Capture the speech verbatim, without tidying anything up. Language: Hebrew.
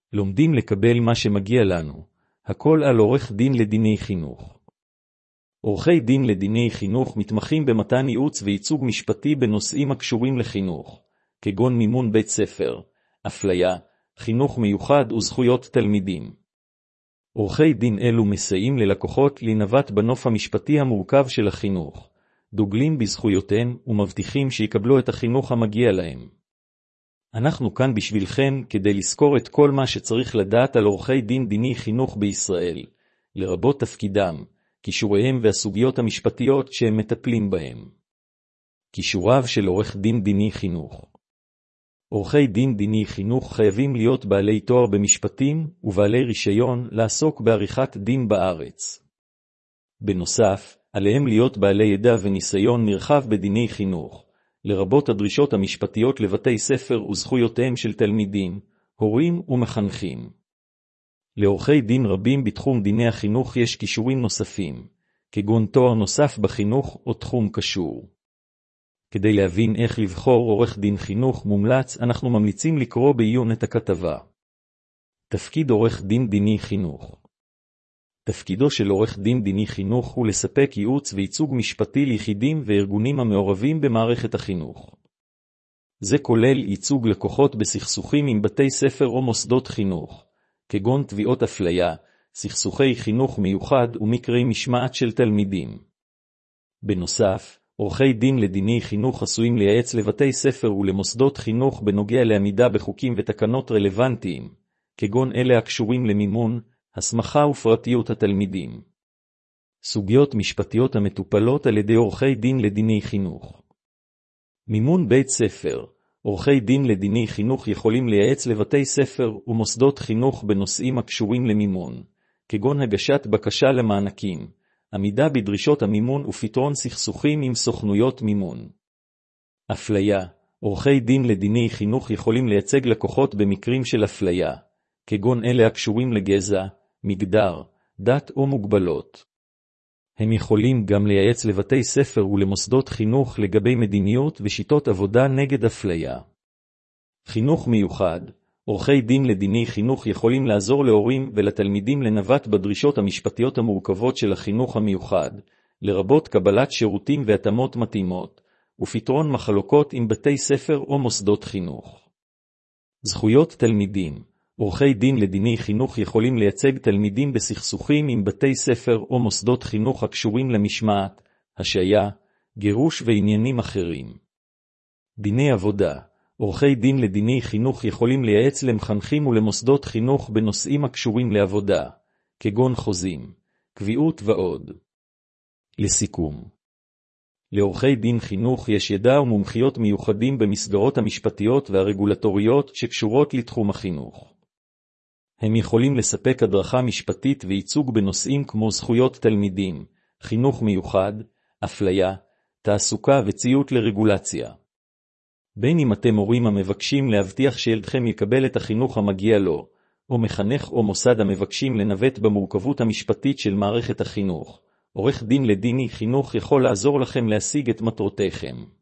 לומדים לקבל מה שמגיע לנו, הכל על עורך דין לדיני חינוך. עורכי דין לדיני חינוך מתמחים במתן ייעוץ וייצוג משפטי בנושאים הקשורים לחינוך, כגון מימון בית ספר, אפליה, חינוך מיוחד וזכויות תלמידים. עורכי דין אלו מסייעים ללקוחות לנווט בנוף המשפטי המורכב של החינוך, דוגלים בזכויותיהם ומבטיחים שיקבלו את החינוך המגיע להם. אנחנו כאן בשבילכם כדי לזכור את כל מה שצריך לדעת על עורכי דין דיני חינוך בישראל, לרבות תפקידם, כישוריהם והסוגיות המשפטיות שהם מטפלים בהם. כישוריו של עורך דין דיני חינוך. עורכי דין דיני חינוך חייבים להיות בעלי תואר במשפטים ובעלי רישיון לעסוק בעריכת דין בארץ. בנוסף, עליהם להיות בעלי ידע וניסיון נרחב בדיני חינוך, לרבות הדרישות המשפטיות לבתי ספר וזכויותיהם של תלמידים, הורים ומחנכים. לעורכי דין רבים בתחום דיני החינוך יש כישורים נוספים, כגון תואר נוסף בחינוך או תחום קשור. כדי להבין איך לבחור עורך דין חינוך מומלץ, אנחנו ממליצים לקרוא בעיון את הכתבה. תפקיד עורך דין דיני חינוך. תפקידו של עורך דין דיני חינוך הוא לספק ייעוץ וייצוג משפטי ליחידים וארגונים המעורבים במערכת החינוך. זה כולל ייצוג לקוחות בסכסוכים עם בתי ספר או מוסדות חינוך, כגון תביעות אפליה, סכסוכי חינוך מיוחד ומקרי משמעת של תלמידים. בנוסף, עורכי דין לדיני חינוך עשויים לייעץ לבתי ספר ולמוסדות חינוך בנוגע לעמידה בחוקים ותקנות רלוונטיים, כגון אלה הקשורים למימון, הסמכה ופרטיות התלמידים. סוגיות משפטיות המטופלות על ידי עורכי דין לדיני חינוך. מימון בית ספר. עורכי דין לדיני חינוך יכולים לייעץ לבתי ספר ומוסדות חינוך בנושאים הקשורים למימון, כגון הגשת בקשה למענקים, עמידה בדרישות המימון ופתרון סכסוכים עם סוכנויות מימון. אפליה. עורכי דין לדיני חינוך יכולים לייצג לקוחות במקרים של אפליה, כגון אלה הקשורים לגזע, מגדר, דת או מוגבלות. הם יכולים גם לייעץ לבתי ספר ולמוסדות חינוך לגבי מדיניות ושיטות עבודה נגד אפליה. חינוך מיוחד. עורכי דין לדיני חינוך יכולים לעזור להורים ולתלמידים לנווט בדרישות המשפטיות המורכבות של החינוך המיוחד, לרבות קבלת שירותים והתאמות מתאימות, ופתרון מחלוקות עם בתי ספר או מוסדות חינוך. זכויות תלמידים. עורכי דין לדיני חינוך יכולים לייצג תלמידים בסכסוכים עם בתי ספר או מוסדות חינוך הקשורים למשמעת, השעיה, גירוש ועניינים אחרים. דיני עבודה. עורכי דין לדיני חינוך יכולים לייעץ למחנכים ולמוסדות חינוך בנושאים הקשורים לעבודה, כגון חוזים, קביעות ועוד. לסיכום. לעורכי דין חינוך יש ידע ומומחיות מיוחדים במסגרות המשפטיות והרגולטוריות שקשורות לתחום החינוך. הם יכולים לספק הדרכה משפטית וייצוג בנושאים כמו זכויות תלמידים, חינוך מיוחד, אפליה, תעסוקה וציות לרגולציה. בין אם אתם הורים המבקשים להבטיח שילדכם יקבל את החינוך המגיע לו, או מחנך או מוסד המבקשים לנווט במורכבות המשפטית של מערכת החינוך, עורך דין לדיני חינוך יכול לעזור לכם להשיג את מטרותיכם.